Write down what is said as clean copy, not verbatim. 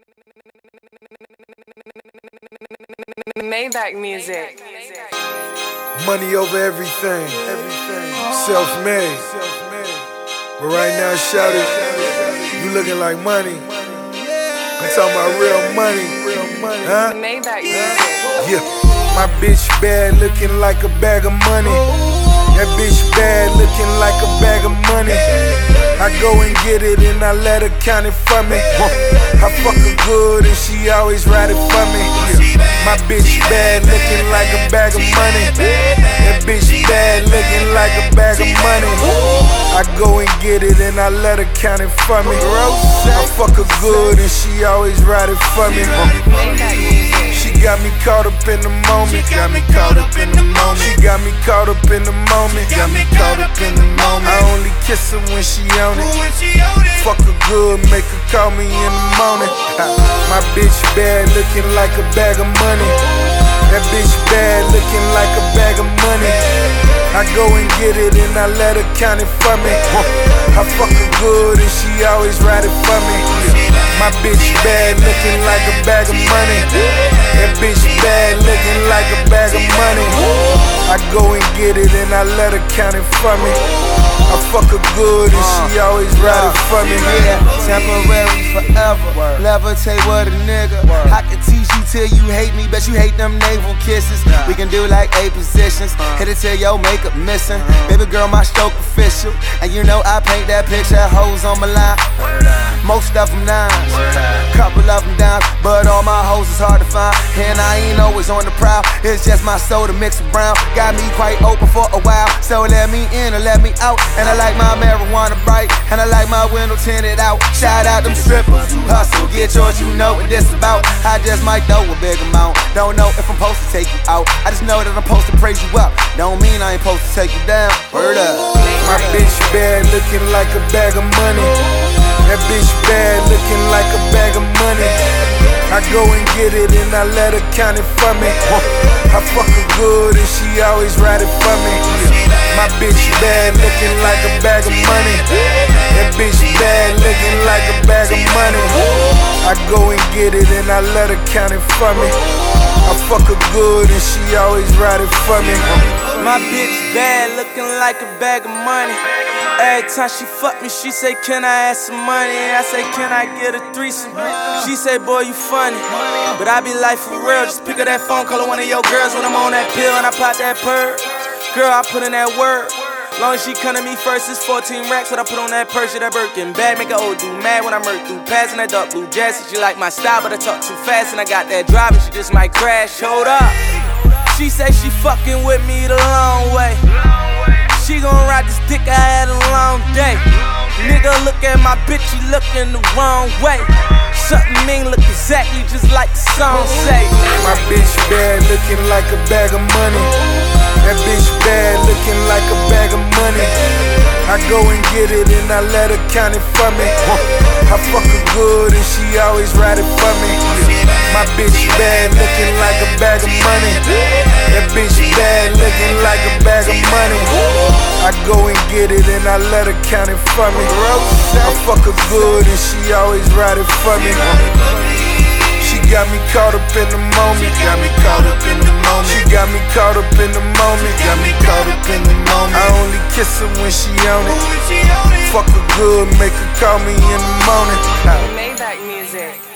Maybach music. Money over everything. Self-made. But right now, shout it. You looking like money. I'm talking about real money. Huh? Maybach music. Yeah. My bitch bad, looking like a bag of money. That bitch bad, looking like a bag of money. I go and get it and I let her count it for me. I fuck her good and she always ride it for me. My bitch bad, looking like a bag of money. That bitch bad, looking like a bag of money. I go and get it and I let her count it for me. I fuck her good and she always ride it for me. She got me caught up in the moment. Got me caught up in the moment. She got me caught up in the moment. Got me caught up in the moment. I only kiss her when she on it. Fuck her good, make her call me in the morning. My bitch bad, looking like a bag of money. That bitch bad, looking like a bag of money. I go and get it and I let her count it for me. I fuck her good and she always ride it for me. My bitch bad, looking like a bag of money. That bitch bad, looking like a bag of money. I go and get it and I let her count it for me. I fuck her good and she always ride it for me. Yeah, temporary forever. Levitate with a nigga. I can teach you till you hate me, but you hate them navel kisses. We can do like 8 positions. Hit it till your makeup missing. Baby girl, my stroke official. And you know I paint that picture, hoes on my line. Most of them nines, couple of them downs, but all my hoes is hard to find. And I ain't always on the prowl. It's just my soda mixed with brown. Got me quite open for a while, so let me in or let me out. And I like my marijuana bright, and I like my window tinted out. Shout out them strippers, hustle, get yours, you know what this about. I just might throw a big amount. Don't know if I'm supposed to take you out. I just know that I'm supposed to praise you up. Don't mean I ain't supposed to take you down. Word up. My bitch bad, looking like a bag of money. That bitch bad, looking like a bag of money. I go and get it and I let her count it for me. I fuck her good and she always ride it for me. My bitch bad, looking like a bag of money. That bitch bad, looking like a bag of money. I go and get it and I let her count it for me. I fuck her good and she always ride it for me. My bitch bad, looking like a bag of money. Every time she fuck me, she say, can I add some money? And I say, can I get a threesome? She say, boy, you funny. But I be like, for real, just pick up that phone, call her one of your girls when I'm on that pill and I pop that purr. Girl, I put in that word. Long as she come to me first, it's 14 racks. What I put on that purse, that Birkin bag. Make her old dude mad when I murk through passing that dark blue jacket. She like my style, but I talk too fast. And I got that drive and she just might crash. Hold up. She say she fucking with me the long way. She gon' ride this dick, I had a long day. Nigga look at my bitch, he looking the wrong way. Something mean look exactly just like the song say. My bitch bad, looking like a bag of money. That bitch bad, looking like a bag of money. I go and get it and I let her count it for me. I fuck her good and she always ride it for me. My bitch bad, looking like a bag of money. That bitch bad, looking like a bag of money. I go and get it and I let her count it for me. I fuck her good and she always ride it for me. She got me caught up in the moment. Got me caught up in the moment. She got me caught up in the moment. Got me caught up in the moment. I only kiss her when she on it. Fuck her good, make her call me in the morning. Maybach music.